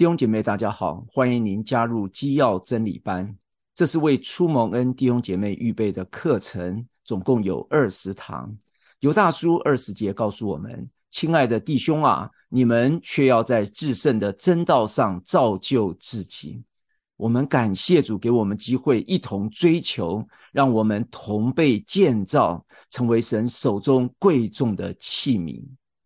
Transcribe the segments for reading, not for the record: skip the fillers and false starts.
弟兄姐妹大家好，欢迎您加入基要真理班，这是为初蒙恩弟兄姐妹预备的课程，总共有20堂。犹大书20节告诉我们，亲爱的弟兄啊，你们却要在至圣的真道上造就自己。我们感谢主给我们机会一同追求，让我们同被建造，成为神手中贵重的器皿。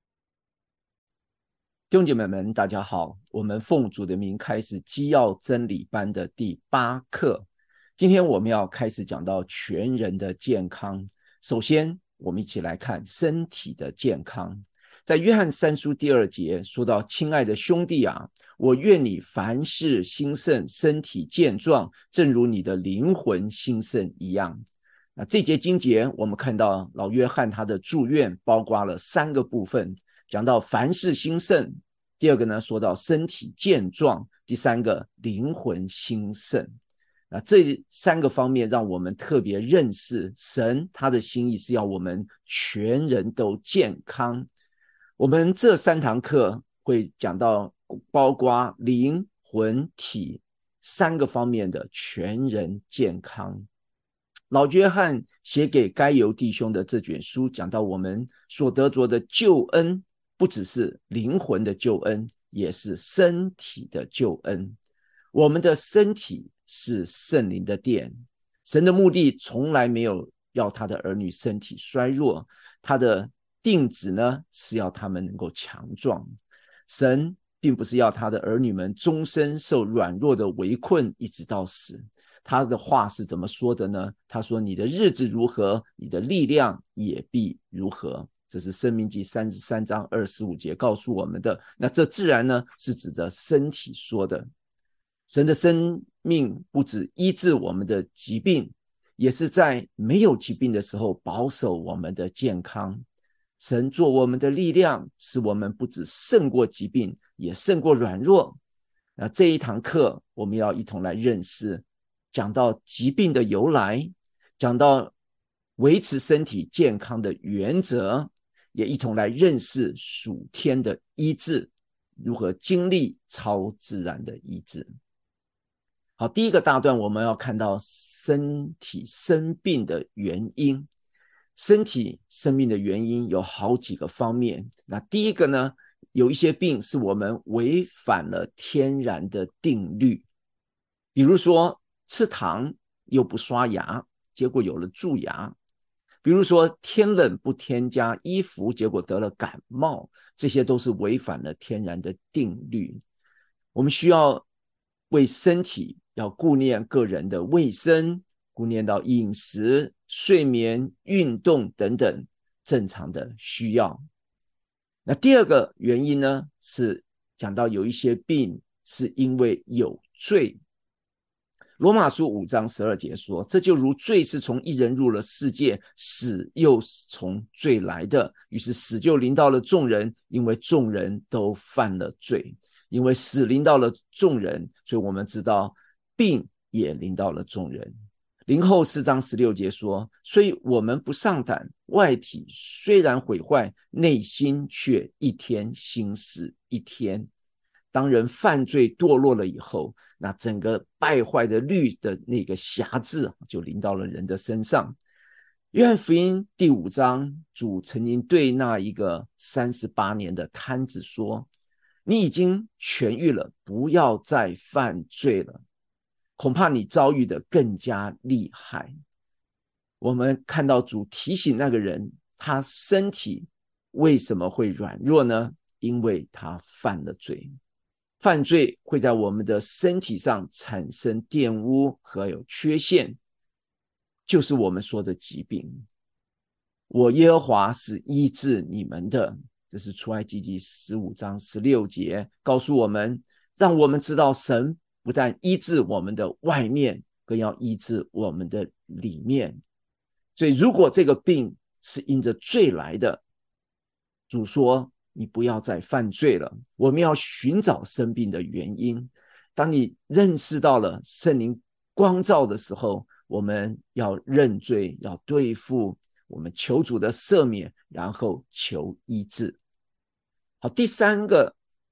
弟兄姐妹们大家好，我们奉主的名开始基要真理班的第8课。今天我们要开始讲到全人的健康。首先我们一起来看身体的健康。在约翰3书第2节说到，亲爱的兄弟啊，我愿你凡事兴盛，身体健壮，正如你的灵魂兴盛一样。那这节经节我们看到老约翰他的祝愿包括了3个部分，讲到凡事兴盛，第二个呢说到身体健壮，第三个灵魂兴盛。那这3个方面让我们特别认识神他的心意是要我们全人都健康。我们这3堂课会讲到包括灵魂体3个方面的全人健康。老约翰写给该犹弟兄的这卷书讲到我们所得着的救恩，不只是灵魂的救恩，也是身体的救恩。我们的身体是圣灵的殿，神的目的从来没有要他的儿女身体衰弱，他的定旨呢是要他们能够强壮。神并不是要他的儿女们终身受软弱的围困一直到死。他的话是怎么说的呢？他说，你的日子如何，你的力量也必如何。这是申命记33章25节告诉我们的。那这自然呢是指着身体说的。神的生命不只医治我们的疾病，也是在没有疾病的时候保守我们的健康。神做我们的力量，使我们不只胜过疾病，也胜过软弱。那这一堂课我们要一同来认识，讲到疾病的由来，讲到维持身体健康的原则，也一同来认识属天的医治，如何经历超自然的医治。好，第一个大段我们要看到身体生病的原因。身体生病的原因有好几个方面。那第一个呢，有一些病是我们违反了天然的定律，比如说吃糖又不刷牙，结果有了蛀牙；比如说天冷不添加衣服，结果得了感冒，这些都是违反了天然的定律。我们需要为身体要顾念个人的卫生，顾念到饮食、睡眠、运动等等正常的需要。那第二个原因呢，是讲到有一些病是因为有罪。罗马书5章12节说，这就如罪是从一人入了世界，死又从罪来的，于是死就临到了众人，因为众人都犯了罪。因为死临到了众人，所以我们知道病也临到了众人。林后4章16节说，所以我们不上胆，外体虽然毁坏，内心却一天新似一天。当人犯罪堕落了以后，那整个败坏的律的那个辖制就临到了人的身上。约翰福音第5章，主曾经对那一个38年的瘫子说，你已经痊愈了，不要再犯罪了，恐怕你遭遇的更加厉害。我们看到主提醒那个人，他身体为什么会软弱呢？因为他犯了罪。犯罪会在我们的身体上产生玷污和有缺陷，就是我们说的疾病。我耶和华是医治你们的，这是出埃及记15章16节告诉我们，让我们知道神不但医治我们的外面，更要医治我们的里面。所以如果这个病是因着罪来的，主说你不要再犯罪了。我们要寻找生病的原因。当你认识到了圣灵光照的时候，我们要认罪，要对付，我们求主的赦免，然后求医治。好，第三个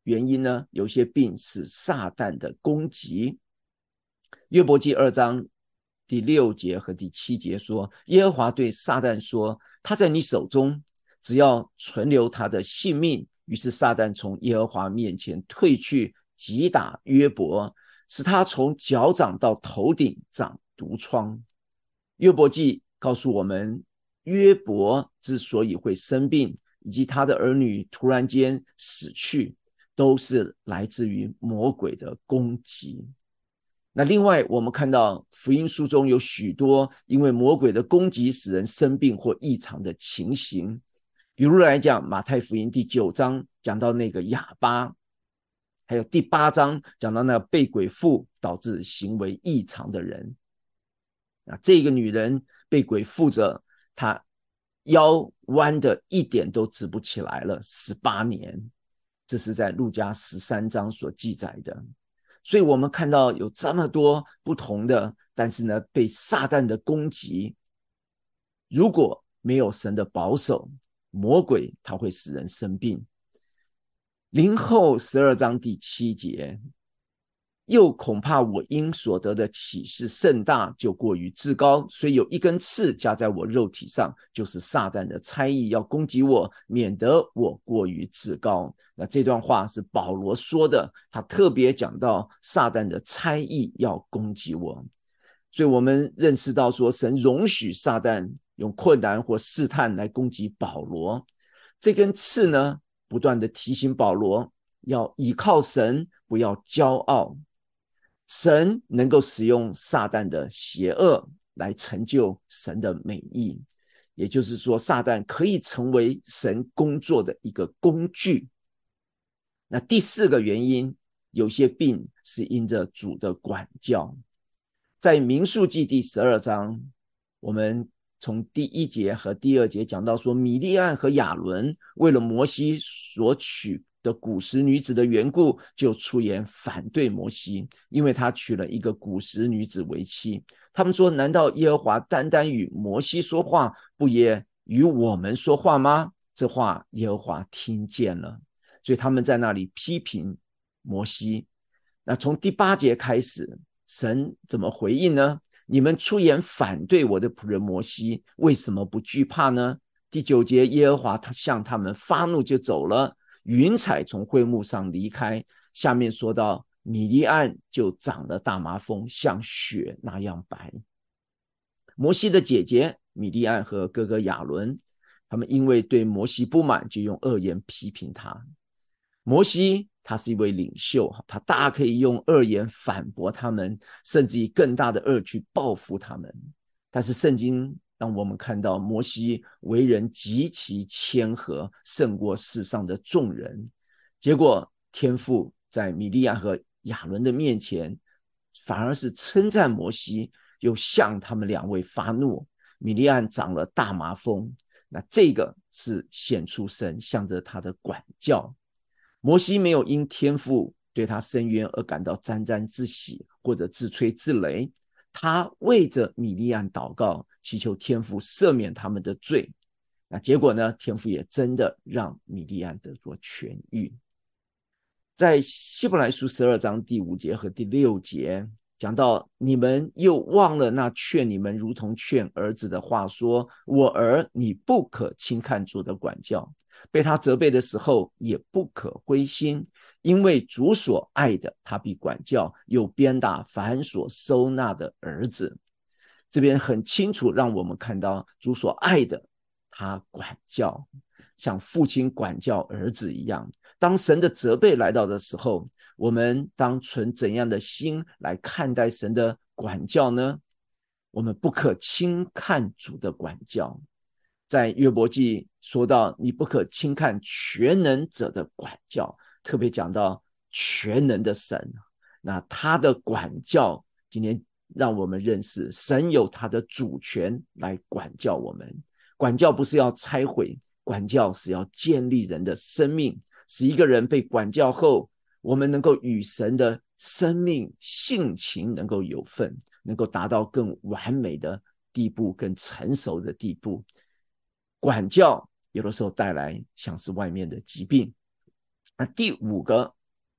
原因呢？有些病是撒旦的攻击。约伯记2章第6节和第7节说，耶和华对撒旦说，他在你手中，只要存留他的性命。于是撒旦从耶和华面前退去，击打约伯，使他从脚掌到头顶长毒疮。约伯记告诉我们，约伯之所以会生病，以及他的儿女突然间死去，都是来自于魔鬼的攻击。那另外我们看到福音书中有许多因为魔鬼的攻击使人生病或异常的情形，比如来讲，马太福音第9章讲到那个哑巴，还有第8章讲到那个被鬼附导致行为异常的人。这个女人被鬼附着，她腰弯的一点都直不起来了18年，这是在路加13章所记载的。所以我们看到有这么多不同的，但是呢，被撒旦的攻击，如果没有神的保守，魔鬼他会使人生病。林后12章第7节，又恐怕我因所得的启示甚大，就过于自高，所以有一根刺加在我肉体上，就是撒旦的差役要攻击我，免得我过于自高。那这段话是保罗说的，他特别讲到撒旦的差役要攻击我。所以我们认识到说，神容许撒旦用困难或试探来攻击保罗。这根刺呢，不断的提醒保罗要倚靠神，不要骄傲。神能够使用撒旦的邪恶来成就神的美意，也就是说，撒旦可以成为神工作的一个工具。那第4个原因，有些病是因着主的管教。在民数记第12章，我们从第1节和第2节讲到说，米利暗和亚伦为了摩西所娶的古时女子的缘故，就出言反对摩西，因为他娶了一个古时女子为妻。他们说，难道耶和华单单与摩西说话，不也与我们说话吗？这话耶和华听见了，所以他们在那里批评摩西。那从第8节开始，神怎么回应呢？你们出言反对我的仆人摩西，为什么不惧怕呢？第9节，耶和华他向他们发怒就走了，云彩从会幕上离开。下面说到，米利暗就长了大麻风，像雪那样白。摩西的姐姐米利暗和哥哥亚伦，他们因为对摩西不满，就用恶言批评他。摩西他是一位领袖，他大可以用恶言反驳他们，甚至以更大的恶去报复他们。但是圣经让我们看到，摩西为人极其谦和，胜过世上的众人。结果天父在米利暗和亚伦的面前，反而是称赞摩西，又向他们2位发怒。米利暗长了大麻风，那这个是显出神向着他的管教。摩西没有因天父对他伸冤而感到沾沾自喜或者自吹自擂，他为着米利暗祷告，祈求天父赦免他们的罪。那结果呢，天父也真的让米利暗得着痊愈。在希伯来书12章第5节和第6节讲到，你们又忘了那劝你们如同劝儿子的话，说，我儿，你不可轻看主的管教，被他责备的时候也不可灰心，因为主所爱的他必管教，又鞭打凡所收纳的儿子。这边很清楚让我们看到，主所爱的他管教，像父亲管教儿子一样。当神的责备来到的时候，我们当存怎样的心来看待神的管教呢？我们不可轻看主的管教。在约伯记说到，你不可轻看全能者的管教，特别讲到全能的神。那他的管教，今天让我们认识神有他的主权来管教我们。管教不是要拆毁，管教是要建立人的生命，使一个人被管教后，我们能够与神的生命性情能够有份，能够达到更完美的地步，更成熟的地步。管教有的时候带来像是外面的疾病。那第5个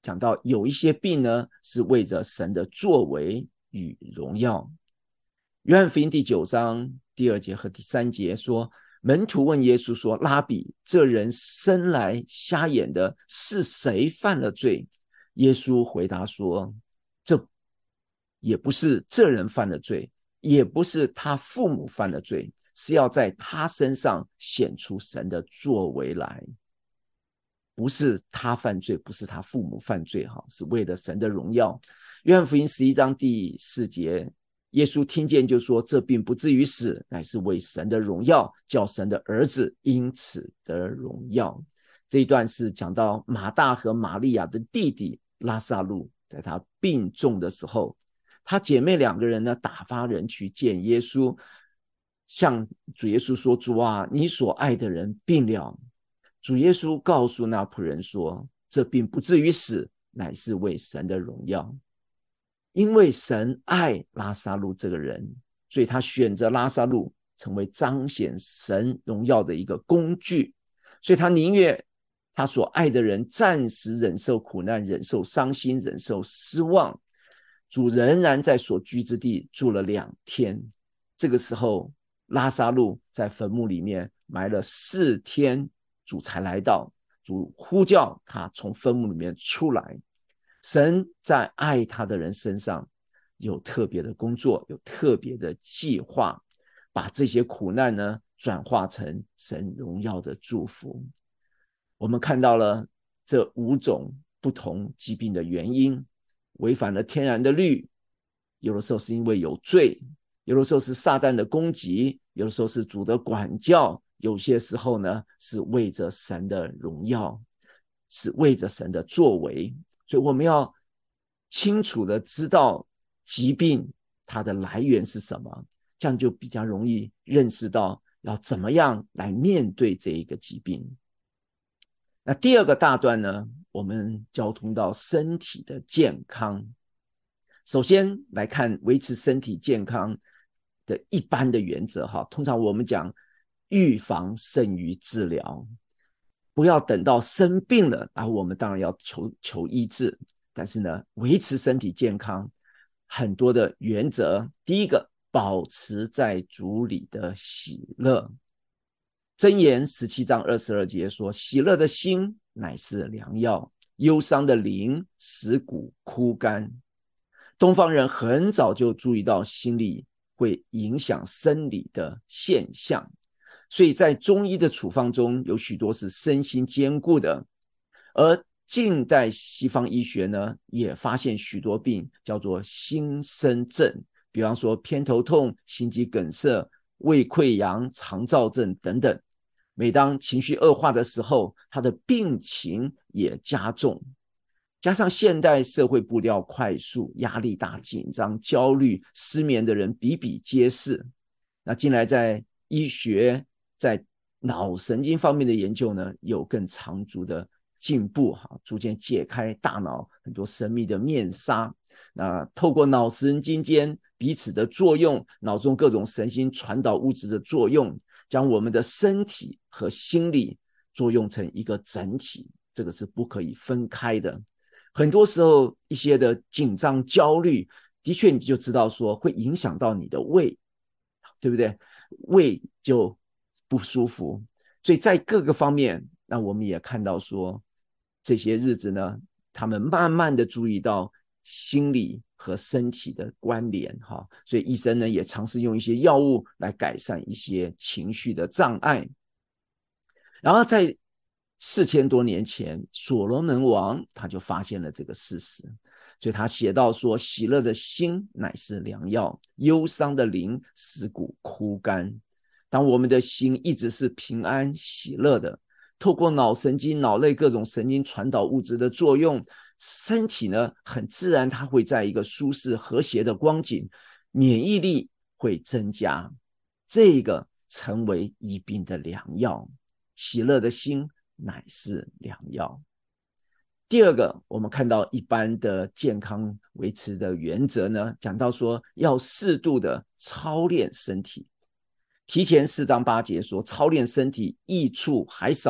讲到有一些病呢是为着神的作为与荣耀。约翰福音第9章第2节和第3节说，门徒问耶稣说，拉比，这人生来瞎眼的是谁犯了罪？耶稣回答说，这也不是这人犯了罪，也不是他父母犯了罪，是要在他身上显出神的作为来。不是他犯罪，不是他父母犯罪，是为了神的荣耀。约翰福音11章第4节，耶稣听见就说，这病不至于死，乃是为神的荣耀，叫神的儿子因此得荣耀。这一段是讲到马大和玛利亚的弟弟拉撒路，在他病重的时候，他姐妹2个人呢打发人去见耶稣，向主耶稣说，主啊，你所爱的人病了。主耶稣告诉那仆人说，这病不至于死，乃是为神的荣耀。因为神爱拉撒路这个人，所以他选择拉撒路成为彰显神荣耀的一个工具，所以他宁愿他所爱的人暂时忍受苦难，忍受伤心，忍受失望。主仍然在所居之地住了2天，这个时候拉撒路在坟墓里面埋了4天，主才来到，主呼叫他从坟墓里面出来。神在爱他的人身上有特别的工作，有特别的计划，把这些苦难呢转化成神荣耀的祝福。我们看到了这5种不同疾病的原因，违反了天然的律，有的时候是因为有罪，有的时候是撒旦的攻击，有的时候是主的管教，有些时候呢是为着神的荣耀，是为着神的作为。所以我们要清楚的知道疾病它的来源是什么，这样就比较容易认识到要怎么样来面对这一个疾病。那第2个大段呢，我们交通到身体的健康。首先来看维持身体健康的一般的原则，通常我们讲预防胜于治疗，不要等到生病了，然后我们当然要求医治，但是呢，维持身体健康很多的原则。第一个，保持在主里的喜乐。箴言17章22节说，喜乐的心乃是良药，忧伤的灵使骨枯干。东方人很早就注意到心理会影响生理的现象，所以在中医的处方中有许多是身心兼顾的。而近代西方医学呢，也发现许多病叫做心身症，比方说偏头痛、心肌梗塞、胃溃疡、肠燥症等等。每当情绪恶化的时候，他的病情也加重。加上现代社会步调快速，压力大、紧张、焦虑、失眠的人比比皆是。那近来在医学在脑神经方面的研究呢，有更长足的进步，逐渐解开大脑很多神秘的面纱。那透过脑神经间彼此的作用，脑中各种神经传导物质的作用，将我们的身体和心理作用成一个整体，这个是不可以分开的。很多时候一些的紧张焦虑，的确你就知道说会影响到你的胃，对不对？胃就不舒服。所以在各个方面，那我们也看到说这些日子呢，他们慢慢的注意到心理和身体的关联，所以医生呢也尝试用一些药物来改善一些情绪的障碍。然后在4000多年前，所罗门王他就发现了这个事实，所以他写到说，喜乐的心乃是良药，忧伤的灵使骨枯干。当我们的心一直是平安喜乐的，透过脑神经、脑内各种神经传导物质的作用，身体呢很自然它会在一个舒适和谐的光景，免疫力会增加，这个成为医病的良药。喜乐的心乃是良药。第2个，我们看到一般的健康维持的原则呢，讲到说要适度的操练身体。提前4章8节说，操练身体益处还少，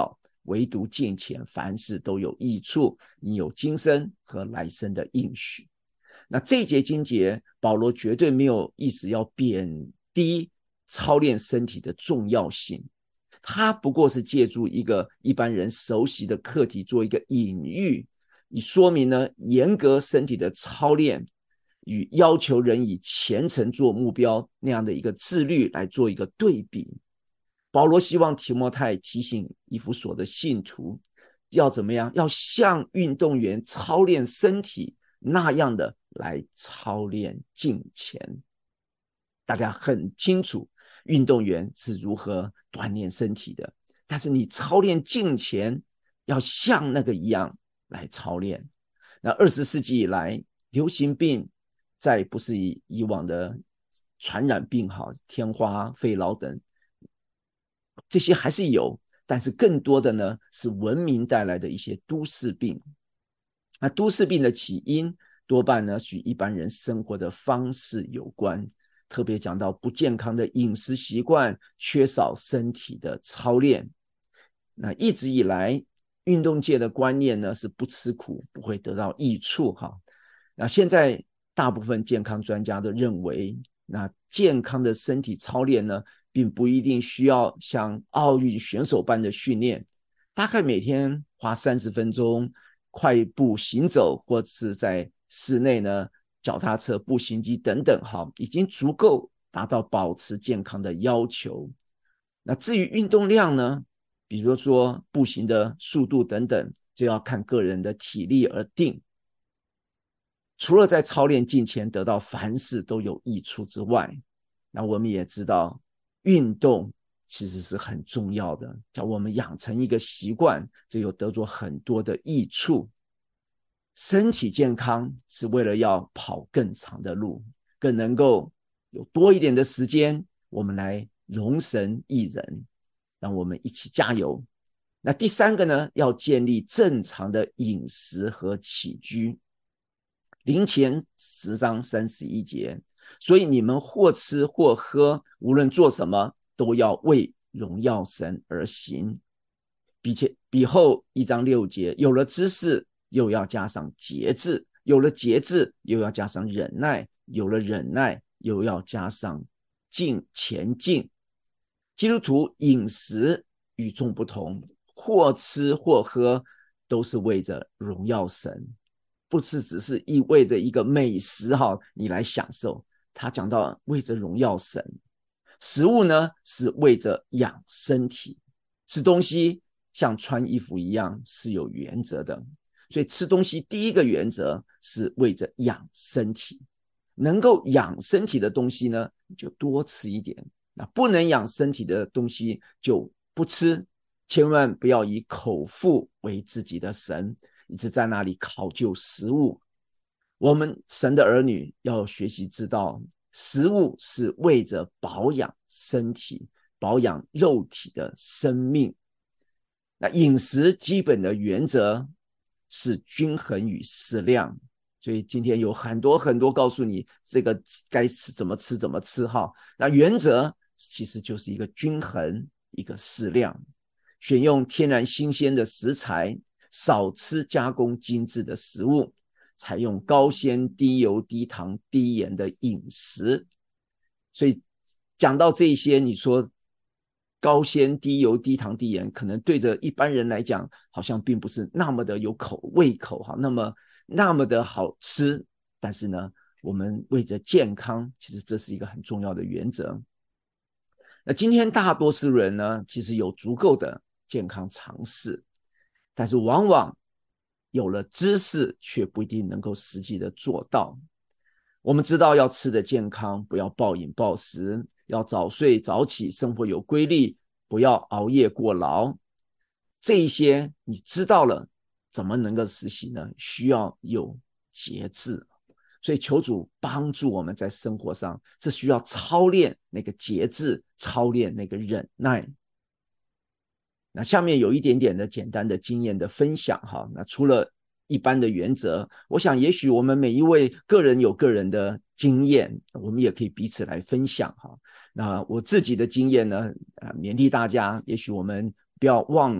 唯独敬虔，凡事都有益处，因有今生和来生的应许。那这一节经节，保罗绝对没有意思要贬低操练身体的重要性，他不过是借助一个一般人熟悉的课题做一个隐喻，以说明呢严格身体的操练与要求人以虔诚做目标那样的一个自律来做一个对比。保罗希望提摩太提醒以弗所的信徒要怎么样，要像运动员操练身体那样的来操练敬虔。大家很清楚运动员是如何锻炼身体的，但是你操练敬虔要像那个一样来操练。那20世纪以来，流行病再不是以往的传染病，天花、肺痨等，这些还是有，但是更多的呢是文明带来的一些都市病。那都市病的起因多半呢与一般人生活的方式有关，特别讲到不健康的饮食习惯，缺少身体的操练。那一直以来运动界的观念呢是不吃苦不会得到益处。那现在大部分健康专家都认为，那健康的身体操练呢并不一定需要像奥运选手般的训练，大概每天花30分钟快步行走，或是在室内呢脚踏车、步行机等等，已经足够达到保持健康的要求。那至于运动量呢，比如说步行的速度等等，就要看个人的体力而定。除了在操练敬虔得到凡事都有益处之外，那我们也知道运动其实是很重要的，叫我们养成一个习惯，这有得着很多的益处。身体健康是为了要跑更长的路，更能够有多一点的时间，我们来容神益人，让我们一起加油。那第三个呢，要建立正常的饮食和起居。林前10章31节，所以你们或吃或喝，无论做什么，都要为荣耀神而行。比后1章6节，有了知识，又要加上节制；有了节制，又要加上忍耐；有了忍耐，又要加上前进。基督徒饮食与众不同，或吃或喝，都是为着荣耀神，不是只是意味着一个美食你来享受。他讲到为着荣耀神，食物呢是为着养身体，吃东西像穿衣服一样是有原则的，所以吃东西第一个原则是为着养身体。能够养身体的东西呢，你就多吃一点，那不能养身体的东西就不吃。千万不要以口腹为自己的神，一直在那里考究食物。我们神的儿女要学习知道，食物是为着保养身体，保养肉体的生命。那饮食基本的原则是均衡与适量，所以今天有很多告诉你这个该吃怎么吃。那原则其实就是一个均衡，一个适量，选用天然新鲜的食材，少吃加工精致的食物，采用高纤、低油、低糖、低盐的饮食。所以讲到这些，你说高纤、低油、低糖、低盐，可能对着一般人来讲好像并不是那么的有胃口，那么的好吃。但是呢，我们为着健康，其实这是一个很重要的原则。那今天大多数人呢，其实有足够的健康常识，但是往往有了知识，却不一定能够实际的做到。我们知道要吃的健康，不要暴饮暴食，要早睡早起，生活有规律，不要熬夜过劳。这一些你知道了，怎么能够实行呢？需要有节制。所以求主帮助我们在生活上，这需要操练那个节制，操练那个忍耐。那下面有一点点的简单的经验的分享那除了一般的原则，我想也许我们每一位个人有个人的经验，我们也可以彼此来分享那我自己的经验呢，勉励大家，也许我们不要忘了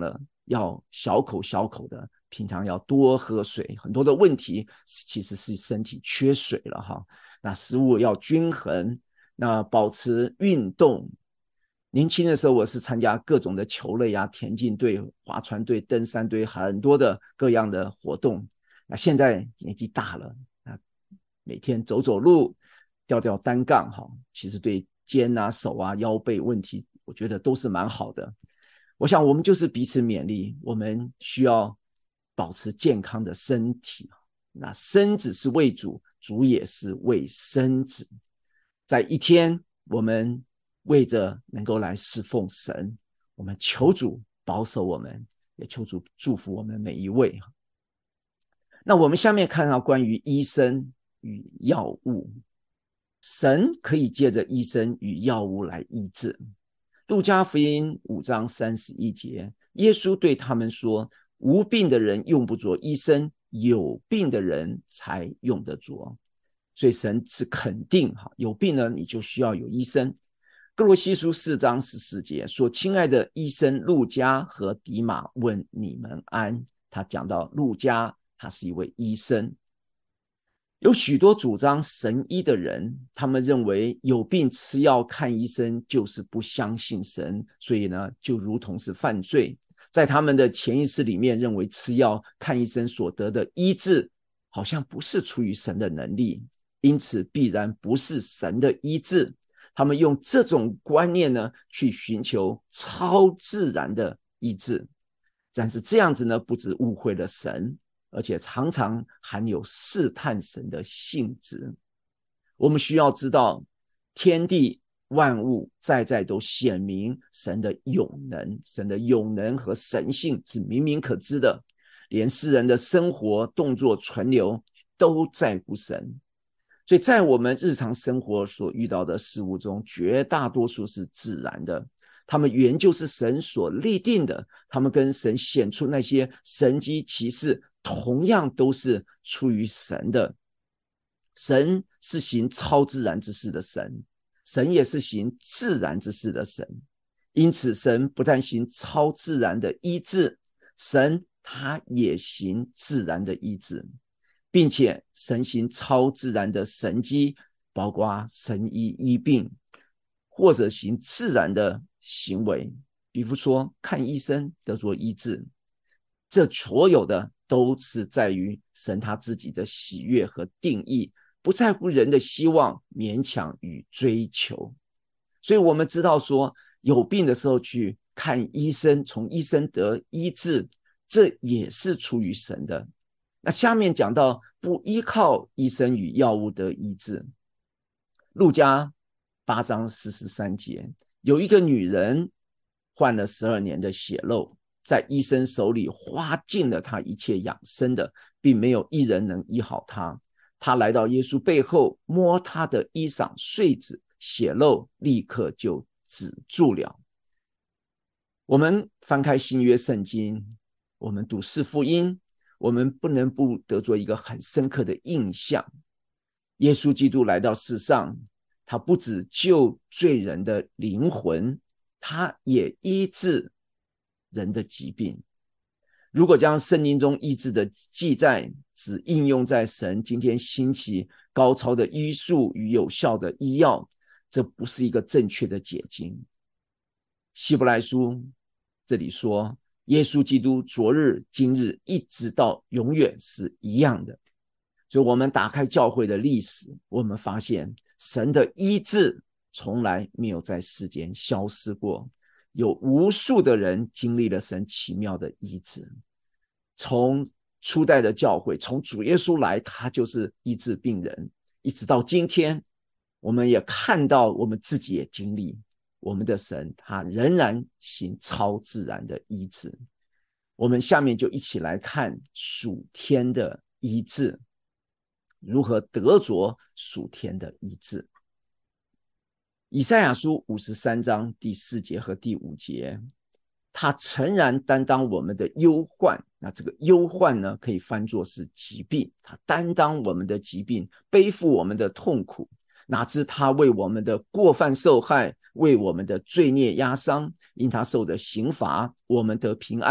要小口小口的，平常要多喝水。很多的问题其实是身体缺水了哈。那食物要均衡，那保持运动。年轻的时候我是参加各种的球类啊，田径队、划船队、登山队，很多的各样的活动。那现在年纪大了，每天走走路，吊吊单杠哈，其实对肩啊、手啊、腰背问题，我觉得都是蛮好的。我想我们就是彼此勉励，我们需要保持健康的身体。那身子是为主，主也是为身子。在一天，我们为着能够来侍奉神，我们求主保守我们，也求主祝福我们每一位。那我们下面看到关于医生与药物，神可以借着医生与药物来医治。路加福音5章31节，耶稣对他们说，无病的人用不着医生，有病的人才用得着。所以神是肯定有病呢，你就需要有医生。哥罗西书4章14节说，亲爱的医生路加和迪马问你们安。他讲到路加，他是一位医生。有许多主张神医的人，他们认为有病吃药看医生就是不相信神，所以呢，就如同是犯罪。在他们的潜意识里面，认为吃药看医生所得的医治，好像不是出于神的能力，因此必然不是神的医治。他们用这种观念呢，去寻求超自然的医治。但是这样子呢，不只误会了神，而且常常含有试探神的性质。我们需要知道，天地万物在都显明神的永能，神的永能和神性是明明可知的，连世人的生活、动作、存留都在乎神。所以在我们日常生活所遇到的事物中，绝大多数是自然的，他们原就是神所立定的，他们跟神显出那些神迹奇事，同样都是出于神的。神是行超自然之事的神，神也是行自然之事的神。因此神不但行超自然的医治，神他也行自然的医治，并且神行超自然的神迹，包括神医病，或者行自然的行为，比如说看医生得着医治，这所有的都是在于神他自己的喜悦和定义，不在乎人的希望、勉强与追求。所以我们知道说，有病的时候去看医生，从医生得医治，这也是出于神的。那下面讲到不依靠医生与药物得医治，路加8章43节，有一个女人患了12年的血漏，在医生手里花尽了她一切养生的，并没有一人能医好她。她来到耶稣背后，摸他的衣裳穗子，血漏立刻就止住了。我们翻开新约圣经，我们读四福音，我们不能不得着一个很深刻的印象。耶稣基督来到世上，他不只救罪人的灵魂，他也医治人的疾病。如果将圣经中医治的记载只应用在神今天兴起高超的医术与有效的医药，这不是一个正确的解经。希伯来书这里说，耶稣基督昨日今日一直到永远是一样的。所以我们打开教会的历史，我们发现神的医治从来没有在世间消失过，有无数的人经历了神奇妙的医治。从初代的教会，从主耶稣来，他就是医治病人，一直到今天，我们也看到，我们自己也经历，我们的神他仍然行超自然的医治。我们下面就一起来看属天的医治，如何得着属天的医治。以赛亚书53章第4节和第5节，他诚然担当我们的忧患，那这个忧患呢，可以翻作是疾病，他担当我们的疾病，背负我们的痛苦，哪知他为我们的过犯受害，为我们的罪孽压伤，因他受的刑罚，我们得平安；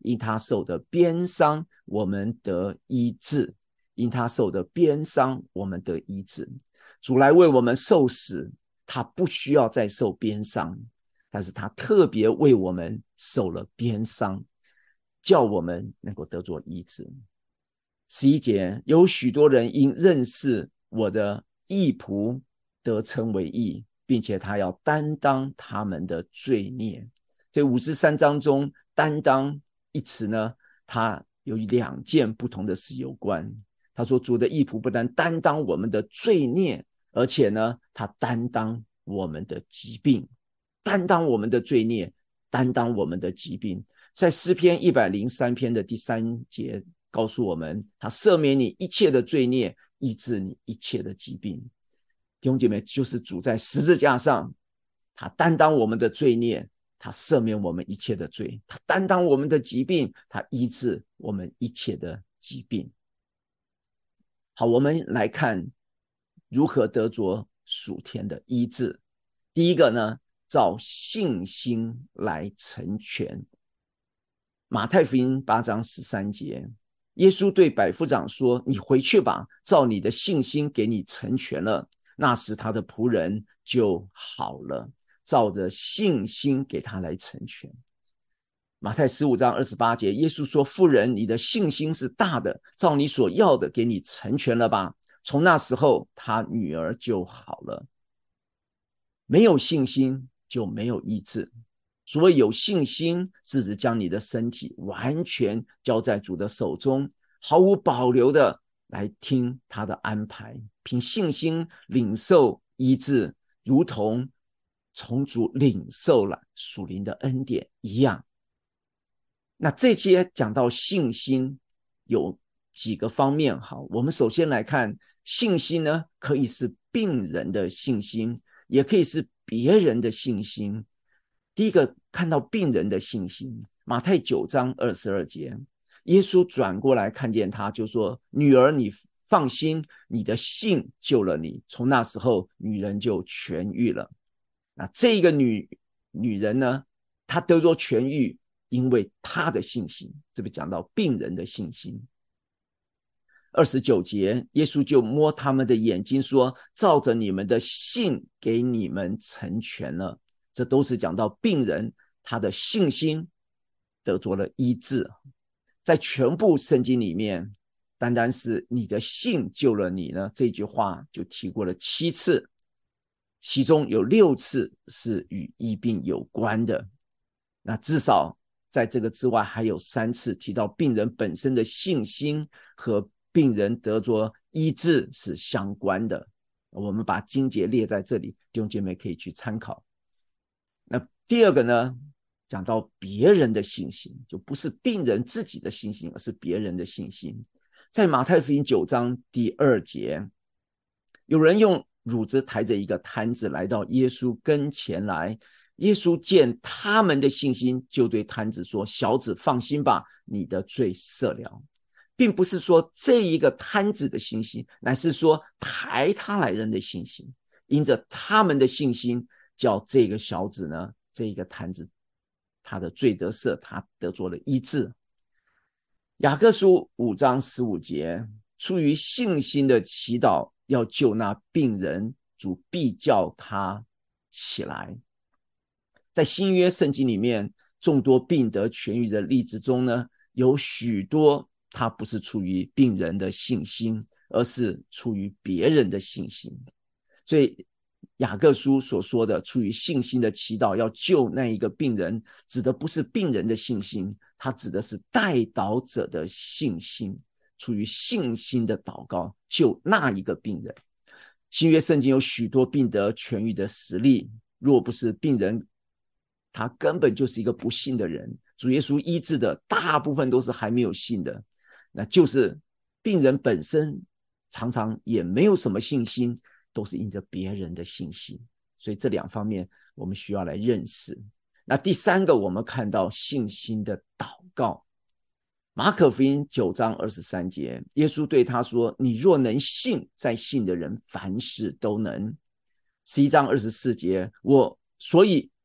因他受的鞭伤，我们得医治。因他受的鞭伤，我们得医治。主来为我们受死，他不需要再受鞭伤，但是他特别为我们受了鞭伤，叫我们能够得着医治。11节，有许多人因认识我的义仆得称为义，并且他要担当他们的罪孽。所以53章中担当一词呢，它有2件不同的事有关。他说主的义仆不但担当我们的罪孽，而且呢他担当我们的疾病，担当我们的罪孽，担当我们的疾病。在诗篇103篇的第3节告诉我们，他赦免你一切的罪孽，医治你一切的疾病。弟兄姐妹，就是主在十字架上，他担当我们的罪孽，他赦免我们一切的罪，他担当我们的疾病，他医治我们一切的疾病。好，我们来看如何得着属天的医治。第一个呢，照信心来成全。马太福音8章13节，耶稣对百夫长说，你回去吧，照你的信心给你成全了。那时他的仆人就好了，照着信心给他来成全。马太15章28节，耶稣说，妇人，你的信心是大的，照你所要的给你成全了吧。从那时候他女儿就好了。没有信心就没有医治。所谓有信心，是指将你的身体完全交在主的手中，毫无保留的来听他的安排，凭信心领受医治，如同从主领受了属灵的恩典一样。那这些讲到信心有几个方面。好，我们首先来看信心呢，可以是病人的信心，也可以是别人的信心。第一个看到病人的信心，马太9章22节，耶稣转过来看见他，就说，女儿，你放心，你的信救了你。从那时候女人就痊愈了。那这个女人呢，她得着痊愈，因为她的信心。这边讲到病人的信心。29节，耶稣就摸他们的眼睛说，照着你们的信给你们成全了。这都是讲到病人他的信心得着了医治。在全部圣经里面，单单是你的信救了你呢，这句话就提过了7次，其中有6次是与医病有关的。那至少在这个之外还有3次提到病人本身的信心和病人得着医治是相关的。我们把经节列在这里，弟兄姐妹可以去参考。那第二个呢，讲到别人的信心，就不是病人自己的信心，而是别人的信心。在马太福音9章第2节，有人用褥子抬着一个摊子来到耶稣跟前来，耶稣见他们的信心，就对摊子说，小子，放心吧，你的罪赦了。并不是说这一个摊子的信心，乃是说抬他来人的信心。因着他们的信心，叫这个小子呢，这个摊子他的罪得赦，他得着了医治。雅各书5章15节，出于信心的祈祷要救那病人，主必叫他起来。在新约圣经里面，众多病得痊愈的例子中呢，有许多他不是出于病人的信心，而是出于别人的信心。所以雅各书所说的出于信心的祈祷要救那一个病人，指的不是病人的信心，他指的是代祷者的信心，出于信心的祷告救那一个病人。新约圣经有许多病得痊愈的实例，若不是病人他根本就是一个不信的人，主耶稣医治的大部分都是还没有信的，那就是病人本身常常也没有什么信心，都是因着别人的信心。所以这2方面我们需要来认识。那第3个，我们看到信心的祷告。马可福音9章23节，耶稣对他说，你若能信，在信的人凡事都能。11章24节，所以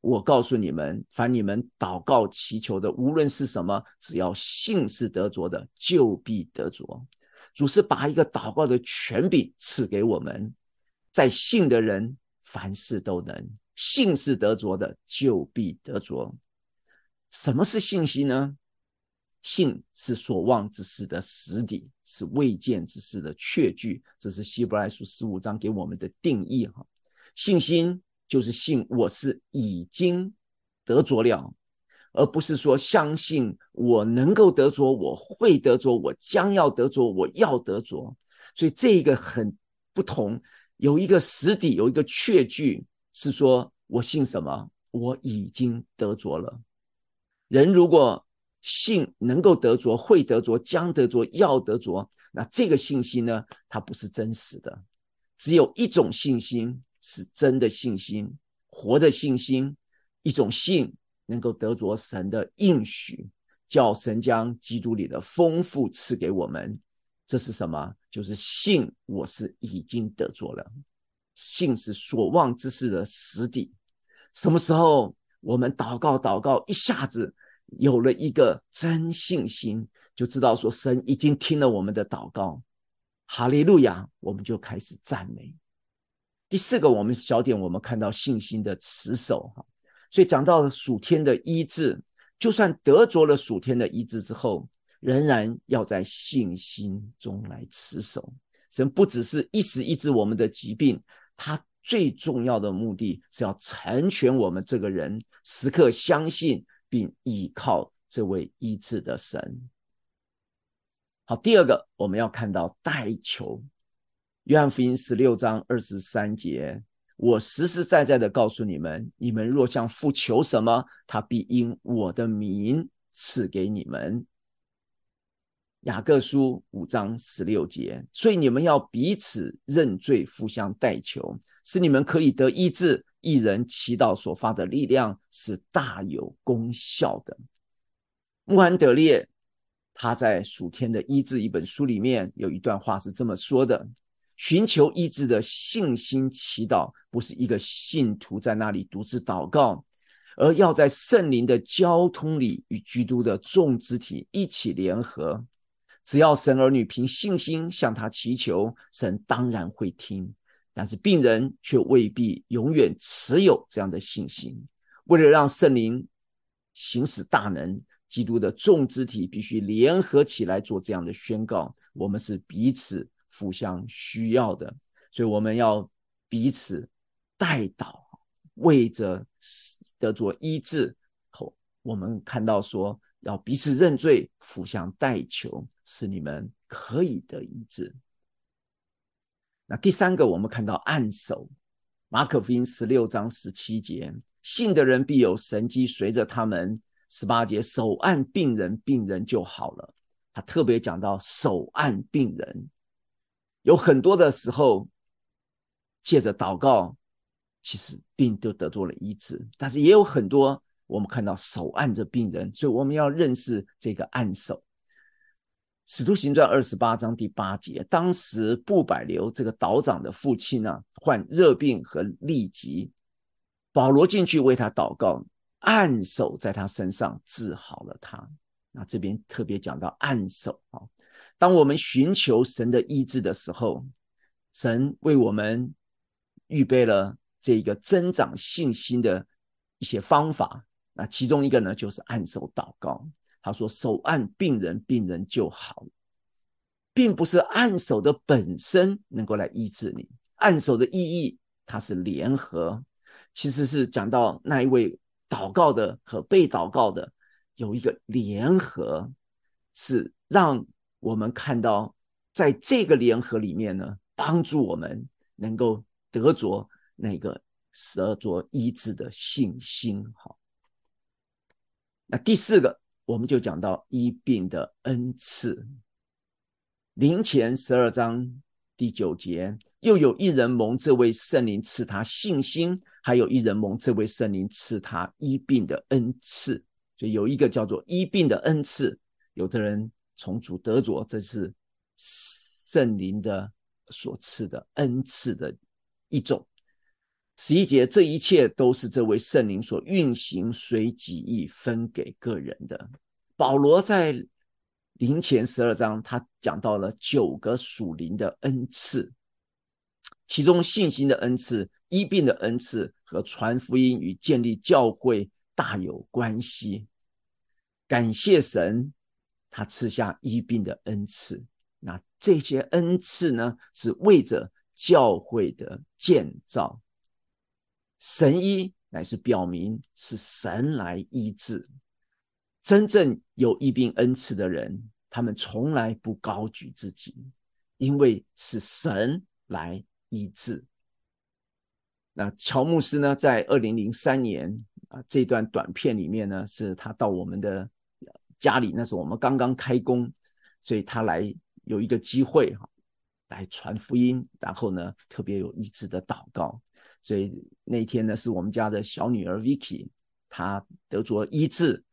我告诉你们，凡你们祷告祈求的，无论是什么，只要信是得着的，就必得着。主是把一个祷告的权柄赐给我们，在信的人凡事都能，信是得着的，就必得着。什么是信心呢？信是所望之事的实底，是未见之事的确据，这是希伯来书15章给我们的定义。信心就是信我是已经得着了，而不是说相信我能够得着，我会得着，我将要得着，我要得着。所以这个很不同，有一个实底，有一个确据，是说我信什么？我已经得着了。人如果信能够得着，会得着，将得着，要得着，那这个信心呢，它不是真实的。只有一种信心是真的信心，活的信心，一种信能够得着神的应许，叫神将基督里的丰富赐给我们。这是什么？就是信我是已经得着了。信是所望之事的实底。什么时候我们祷告，一下子有了一个真信心，就知道说神已经听了我们的祷告，哈利路亚，我们就开始赞美。第四个，我们小点，我们看到信心的持守。所以讲到属天的医治，就算得着了属天的医治之后，仍然要在信心中来持守。神不只是一时医治我们的疾病，他最重要的目的是要成全我们这个人，时刻相信并依靠这位医治的神。好，第二个我们要看到代求。约翰福音16章23节，我实实在在的告诉你们，你们若向父求什么，他必因我的名赐给你们。雅各书5章16节，所以你们要彼此认罪，互相代求，使你们可以得医治。一人祈祷所发的力量是大有功效的。穆罕德烈他在属天的医治一本书里面有一段话是这么说的：寻求医治的信心祈祷，不是一个信徒在那里独自祷告，而要在圣灵的交通里与基督的众肢体一起联合。只要神儿女凭信心向他祈求，神当然会听。但是病人却未必永远持有这样的信心。为了让圣灵行使大能，基督的众肢体必须联合起来做这样的宣告。我们是彼此互相需要的，所以我们要彼此代祷，为着得着医治。我们看到说要彼此认罪，互相代求，使你们可以得医治。那第三个，我们看到按手。马可福音16章17节，信的人必有神迹随着他们。18节，手按病人，病人就好了。他特别讲到手按病人，有很多的时候借着祷告，其实病就得着了医治，但是也有很多我们看到手按着病人，所以我们要认识这个按手。使徒行传28章第8节，当时布百流这个岛长的父亲患热病和痢疾，保罗进去为他祷告，按手在他身上治好了他。那这边特别讲到按手。当我们寻求神的医治的时候，神为我们预备了这个增长信心的一些方法。那其中一个呢，就是按手祷告。他说手按病人，病人就好了。并不是按手的本身能够来医治你，按手的意义它是联合，其实是讲到那一位祷告的和被祷告的有一个联合，是让我们看到在这个联合里面呢，帮助我们能够得着那个得着医治的信心。好，那第四个我们就讲到医病的恩赐。林前12章第9节，又有一人蒙这位圣灵赐他信心，还有一人蒙这位圣灵赐他医病的恩赐。所以有一个叫做医病的恩赐，有的人从主得着，这是圣灵的所赐的恩赐的一种。 11节，这一切都是这位圣灵所运行随己意分给个人的。保罗在林前12章他讲到了9个属灵的恩赐，其中信心的恩赐、医病的恩赐和传福音与建立教会大有关系。感谢神，他赐下医病的恩赐，那这些恩赐呢，是为着教会的建造。神医乃是表明是神来医治。真正有医病恩赐的人，他们从来不高举自己，因为是神来医治。那乔牧师呢，在2003年这段短片里面呢，是他到我们的家里，那时候我们刚刚开工，所以他来有一个机会来传福音，然后呢特别有医治的祷告。所以那天呢，是我们家的小女儿 Vicky， 她得着医治。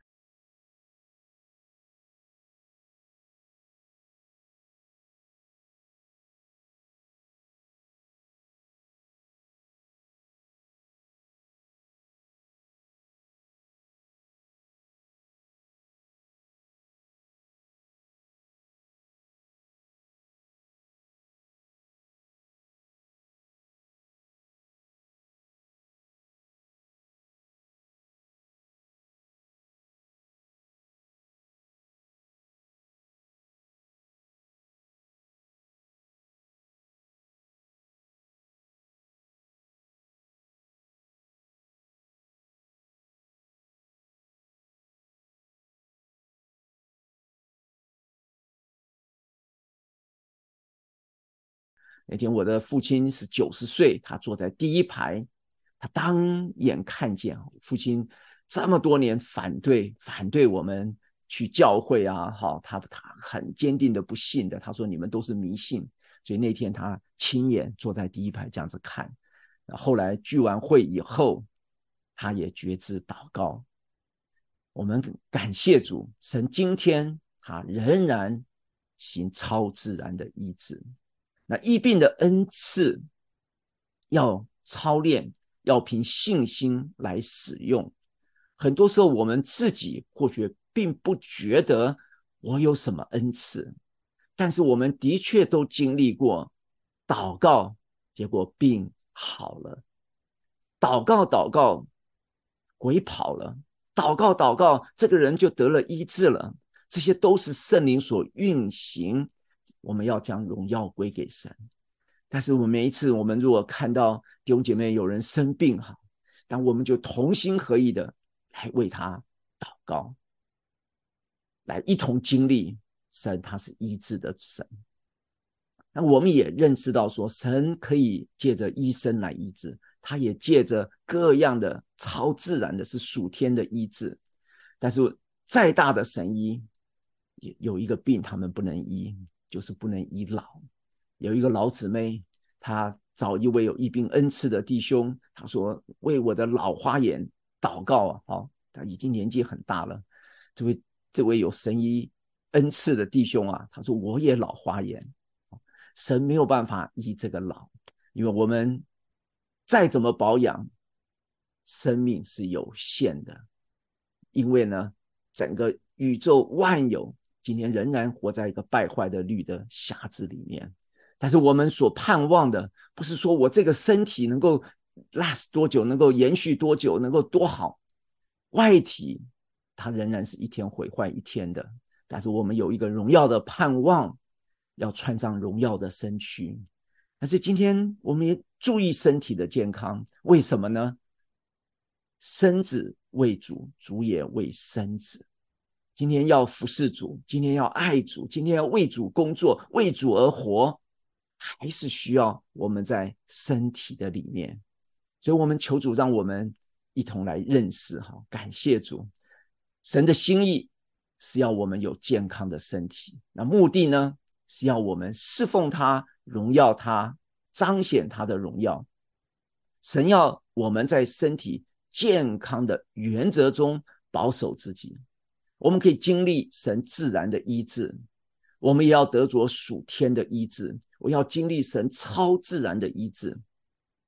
那天我的父亲是90岁，他坐在第一排，他当眼看见父亲这么多年反对我们去教会啊，他很坚定的不信的，他说你们都是迷信。所以那天他亲眼坐在第一排这样子看。后来聚完会以后，他也决志祷告。我们感谢主，神今天他仍然行超自然的医治。那医病的恩赐要操练，要凭信心来使用。很多时候我们自己或许并不觉得我有什么恩赐，但是我们的确都经历过祷告，结果病好了；祷告，鬼跑了；祷告，这个人就得了医治了。这些都是圣灵所运行，我们要将荣耀归给神。但是我们每一次，我们如果看到弟兄姐妹有人生病，但我们就同心合意的来为他祷告，来一同经历神他是医治的神。那我们也认识到说，神可以借着医生来医治，他也借着各样的超自然的是属天的医治。但是再大的神医，有一个病他们不能医，就是不能医老。有一个老姊妹，她找一位有医病恩赐的弟兄，她说为我的老花眼祷告他已经年纪很大了。这位有神医恩赐的弟兄他说我也老花眼，神没有办法医这个老，因为我们再怎么保养，生命是有限的。因为呢，整个宇宙万有今天仍然活在一个败坏的律的匣子里面。但是我们所盼望的，不是说我这个身体能够 last 多久，能够延续多久，能够多好。外体它仍然是一天毁坏一天的，但是我们有一个荣耀的盼望，要穿上荣耀的身躯。但是今天我们也注意身体的健康，为什么呢？身子为主，主也为身子。今天要服侍主，今天要爱主，今天要为主工作，为主而活，还是需要我们在身体的里面。所以我们求主让我们一同来认识，感谢主。神的心意是要我们有健康的身体，那目的呢，是要我们侍奉他，荣耀他，彰显他的荣耀。神要我们在身体健康的原则中保守自己。我们可以经历神自然的医治，我们也要得着属天的医治，我要经历神超自然的医治。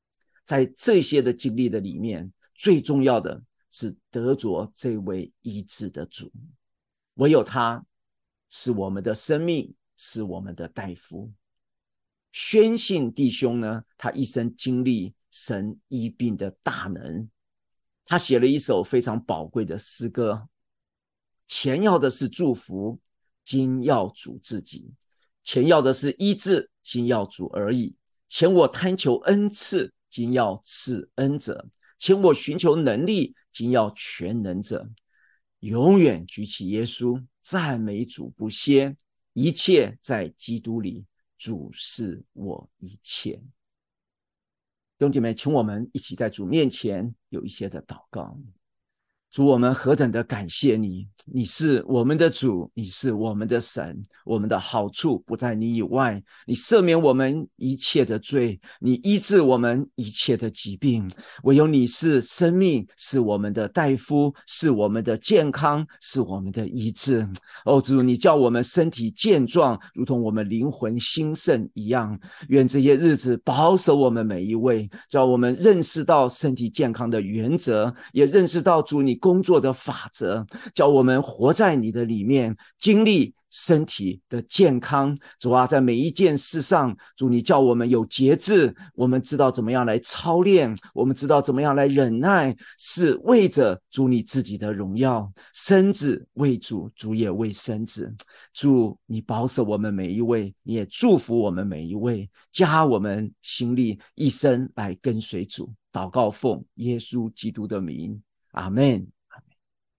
在这些的经历的里面，最重要的是得着这位医治的主，唯有他是我们的生命，是我们的大夫。宣信弟兄呢，他一生经历神医病的大能，他写了一首非常宝贵的诗歌，前要的是祝福，今要主自己；前要的是医治，今要主而已。前我贪求恩赐，今要赐恩者；前我寻求能力，今要全能者。永远举起耶稣，赞美主不歇，一切在基督里，主是我一切。弟兄姐妹，请我们一起在主面前有一些的祷告。主，我们何等的感谢你，你是我们的主，你是我们的神，我们的好处不在你以外，你赦免我们一切的罪，你医治我们一切的疾病，唯有你是生命，是我们的大夫，是我们的健康，是我们的医治。哦，主，你叫我们身体健壮，如同我们灵魂兴盛一样。愿这些日子保守我们每一位，叫我们认识到身体健康的原则，也认识到主你工作的法则，叫我们活在你的里面，经历身体的健康。主啊，在每一件事上，主你叫我们有节制，我们知道怎么样来操练，我们知道怎么样来忍耐，是为着主你自己的荣耀。身子为主，主也为身子。主你保守我们每一位，你也祝福我们每一位，加我们心力，一生来跟随主。祷告奉耶稣基督的名，阿们。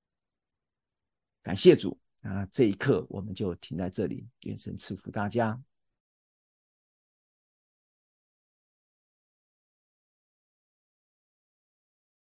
感谢主啊！这一刻我们就停在这里，愿神赐福大家。